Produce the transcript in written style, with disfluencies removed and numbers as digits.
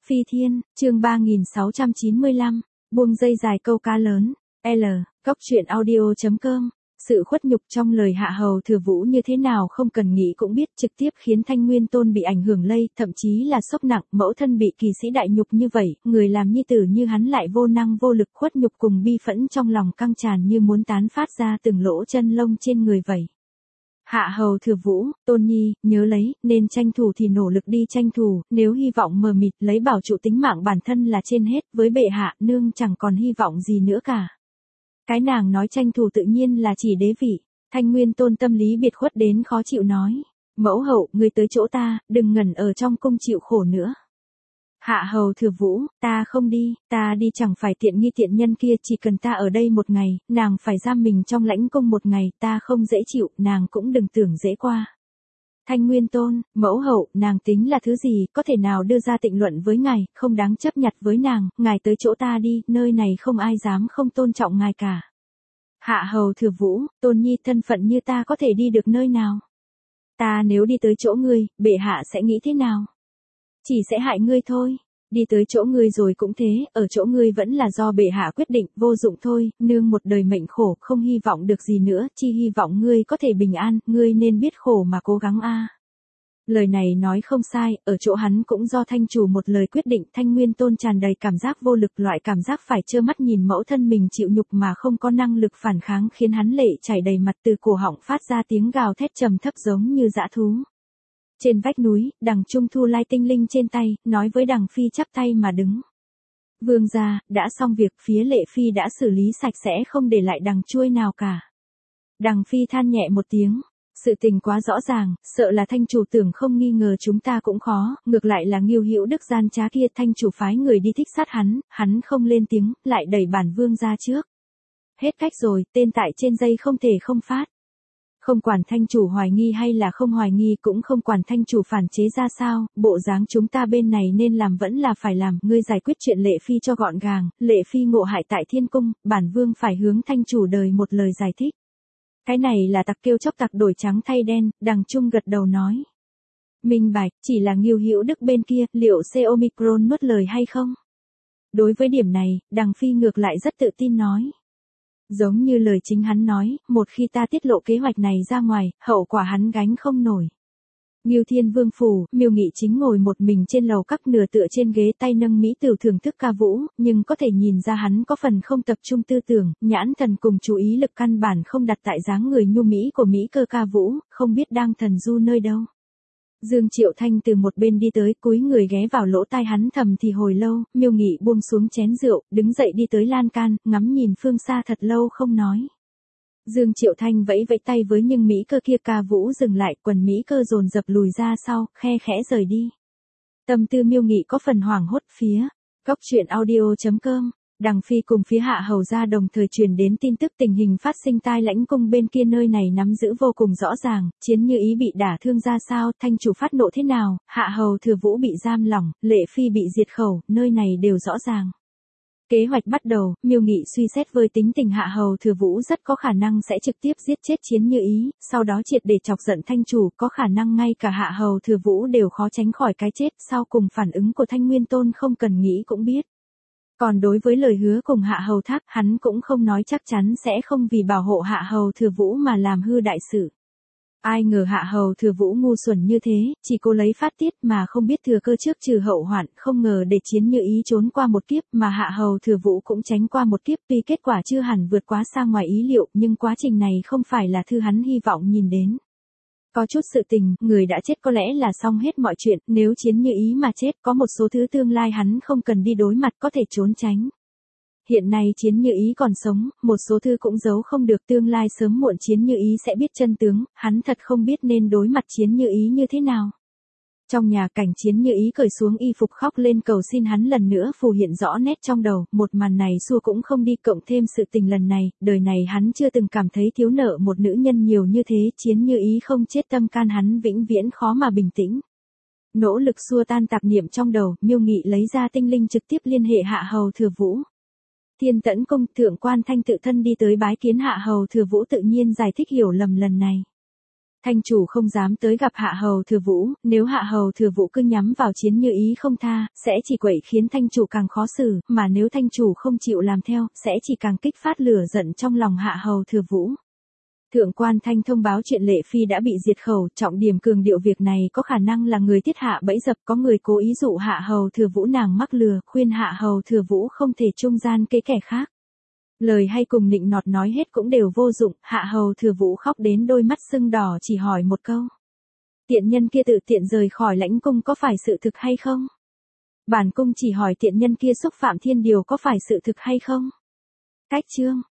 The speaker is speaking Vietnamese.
Phi Thiên, chương 3695, buông dây dài câu cá lớn, L, góc truyện audio.com. Sự khuất nhục trong lời Hạ Hầu Thừa Vũ như thế nào không cần nghĩ cũng biết, trực tiếp khiến Thanh Nguyên Tôn bị ảnh hưởng lây, thậm chí là sốc nặng, mẫu thân bị kỳ sĩ đại nhục như vậy, người làm nhi tử như hắn lại vô năng vô lực, khuất nhục cùng bi phẫn trong lòng căng tràn như muốn tán phát ra từng lỗ chân lông trên người vậy. Hạ Hầu Thừa Vũ, Tôn Nhi, nhớ lấy, nên tranh thủ thì nỗ lực đi tranh thủ, nếu hy vọng mờ mịt lấy bảo trụ tính mạng bản thân là trên hết, với bệ hạ, nương chẳng còn hy vọng gì nữa cả. Cái nàng nói tranh thủ tự nhiên là chỉ đế vị. Thanh Nguyên Tôn tâm lý biệt khuất đến khó chịu nói, mẫu hậu, ngươi tới chỗ ta, đừng ngẩn ở trong cung chịu khổ nữa. Hạ Hầu Thừa Vũ, ta không đi, ta đi chẳng phải tiện nghi tiện nhân kia, chỉ cần ta ở đây một ngày, nàng phải giam mình trong lãnh cung một ngày, ta không dễ chịu, nàng cũng đừng tưởng dễ qua. Thanh Nguyên Tôn, mẫu hậu, nàng tính là thứ gì, có thể nào đưa ra tịnh luận với ngài, không đáng chấp nhặt với nàng, ngài tới chỗ ta đi, nơi này không ai dám không tôn trọng ngài cả. Hạ Hầu Thừa Vũ, Tôn Nhi thân phận như ta có thể đi được nơi nào? Ta nếu đi tới chỗ ngươi, bệ hạ sẽ nghĩ thế nào? Chỉ sẽ hại ngươi thôi. Đi tới chỗ ngươi rồi cũng thế, ở chỗ ngươi vẫn là do bệ hạ quyết định, vô dụng thôi, nương một đời mệnh khổ, không hy vọng được gì nữa, chi hy vọng ngươi có thể bình an, ngươi nên biết khổ mà cố gắng a. Lời này nói không sai, ở chỗ hắn cũng do thanh chủ một lời quyết định. Thanh Nguyên Tôn tràn đầy cảm giác vô lực, loại cảm giác phải trơ mắt nhìn mẫu thân mình chịu nhục mà không có năng lực phản kháng khiến hắn lệ chảy đầy mặt, từ cổ họng phát ra tiếng gào thét trầm thấp giống như dã thú. Trên vách núi, Đằng Trung thu lai tinh linh trên tay, nói với Đằng Phi chắp tay mà đứng. Vương gia, đã xong việc, phía Lệ Phi đã xử lý sạch sẽ không để lại đằng chuôi nào cả. Đằng Phi than nhẹ một tiếng, sự tình quá rõ ràng, sợ là thanh chủ tưởng không nghi ngờ chúng ta cũng khó, ngược lại là Ngưu Hữu Đức gian trá kia, thanh chủ phái người đi thích sát hắn không lên tiếng, lại đẩy bản vương ra trước. Hết cách rồi, tên tại trên dây không thể không phát. Không quản thanh chủ hoài nghi hay là không hoài nghi, cũng không quản thanh chủ phản chế ra sao, bộ dáng chúng ta bên này nên làm vẫn là phải làm, ngươi giải quyết chuyện Lệ Phi cho gọn gàng, Lệ Phi ngộ hại tại thiên cung, bản vương phải hướng thanh chủ đời một lời giải thích. Cái này là tặc kêu chóc tặc đổi trắng thay đen, Đằng Trung gật đầu nói. Minh bạch, chỉ là Ngưu Hữu Đức bên kia, liệu C Omicron nuốt lời hay không? Đối với điểm này, Đằng Phi ngược lại rất tự tin nói. Giống như lời chính hắn nói, một khi ta tiết lộ kế hoạch này ra ngoài, hậu quả hắn gánh không nổi. Ngưu Thiên Vương phủ, Miêu Nghị chính ngồi một mình trên lầu các, nửa tựa trên ghế, tay nâng mỹ tửu thưởng thức ca vũ, nhưng có thể nhìn ra hắn có phần không tập trung tư tưởng, nhãn thần cùng chú ý lực căn bản không đặt tại dáng người nhu mỹ của mỹ cơ ca vũ, không biết đang thần du nơi đâu. Dương Triệu Thanh từ một bên đi tới, cúi người ghé vào lỗ tai hắn thầm thì hồi lâu, Miêu Nghị buông xuống chén rượu, đứng dậy đi tới lan can, ngắm nhìn phương xa thật lâu không nói. Dương Triệu Thanh vẫy vẫy tay với nhưng mỹ cơ kia, ca vũ dừng lại, quần mỹ cơ dồn dập lùi ra sau, khe khẽ rời đi. Tâm tư Miêu Nghị có phần hoảng hốt. Phía góc truyện audio.com. Đằng Phi cùng phía Hạ Hầu gia đồng thời truyền đến tin tức tình hình phát sinh tai lãnh cung bên kia, nơi này nắm giữ vô cùng rõ ràng, Chiến Như Ý bị đả thương ra sao, thanh chủ phát nộ thế nào, Hạ Hầu Thừa Vũ bị giam lỏng, Lệ Phi bị diệt khẩu, nơi này đều rõ ràng. Kế hoạch bắt đầu, Miêu Nghị suy xét với tính tình Hạ Hầu Thừa Vũ rất có khả năng sẽ trực tiếp giết chết Chiến Như Ý, sau đó triệt để chọc giận thanh chủ, có khả năng ngay cả Hạ Hầu Thừa Vũ đều khó tránh khỏi cái chết, sau cùng phản ứng của Thanh Nguyên Tôn không cần nghĩ cũng biết. Còn đối với lời hứa cùng Hạ Hầu Thác, hắn cũng không nói chắc chắn sẽ không vì bảo hộ Hạ Hầu Thừa Vũ mà làm hư đại sự. Ai ngờ Hạ Hầu Thừa Vũ ngu xuẩn như thế, chỉ cố lấy phát tiết mà không biết thừa cơ trước trừ hậu hoạn, không ngờ để Chiến Như Ý trốn qua một kiếp mà Hạ Hầu Thừa Vũ cũng tránh qua một kiếp, tuy kết quả chưa hẳn vượt quá xa ngoài ý liệu, nhưng quá trình này không phải là thứ hắn hy vọng nhìn đến. Có chút sự tình, người đã chết có lẽ là xong hết mọi chuyện, nếu Chiến Như Ý mà chết, có một số thứ tương lai hắn không cần đi đối mặt có thể trốn tránh. Hiện nay Chiến Như Ý còn sống, một số thứ cũng giấu không được, tương lai sớm muộn Chiến Như Ý sẽ biết chân tướng, hắn thật không biết nên đối mặt Chiến Như Ý như thế nào. Trong nhà, cảnh Chiến Như Ý cởi xuống y phục khóc lên cầu xin hắn lần nữa phù hiện rõ nét trong đầu, một màn này xua cũng không đi, cộng thêm sự tình lần này, đời này hắn chưa từng cảm thấy thiếu nợ một nữ nhân nhiều như thế, Chiến Như Ý không chết tâm can hắn vĩnh viễn khó mà bình tĩnh. Nỗ lực xua tan tạp niệm trong đầu, Miêu Nghị lấy ra tinh linh trực tiếp liên hệ Hạ Hầu Thừa Vũ. Thiên Tẫn Cung, Thượng quan Thanh tự thân đi tới bái kiến Hạ Hầu Thừa Vũ, tự nhiên giải thích hiểu lầm lần này. Thanh chủ không dám tới gặp Hạ Hầu Thừa Vũ, nếu Hạ Hầu Thừa Vũ cứ nhắm vào Chiến Như Ý không tha, sẽ chỉ quậy khiến thanh chủ càng khó xử, mà nếu thanh chủ không chịu làm theo, sẽ chỉ càng kích phát lửa giận trong lòng Hạ Hầu Thừa Vũ. Thượng quan Thanh thông báo chuyện Lệ Phi đã bị diệt khẩu, trọng điểm cường điệu việc này có khả năng là người thiết hạ bẫy dập, có người cố ý dụ Hạ Hầu Thừa Vũ nàng mắc lừa, khuyên Hạ Hầu Thừa Vũ không thể trung gian kế kẻ khác. Lời hay cùng nịnh nọt nói hết cũng đều vô dụng, Hạ Hầu Thừa Vũ khóc đến đôi mắt sưng đỏ chỉ hỏi một câu. Tiện nhân kia tự tiện rời khỏi lãnh cung có phải sự thực hay không? Bản cung chỉ hỏi tiện nhân kia xúc phạm thiên điều có phải sự thực hay không? Cách chương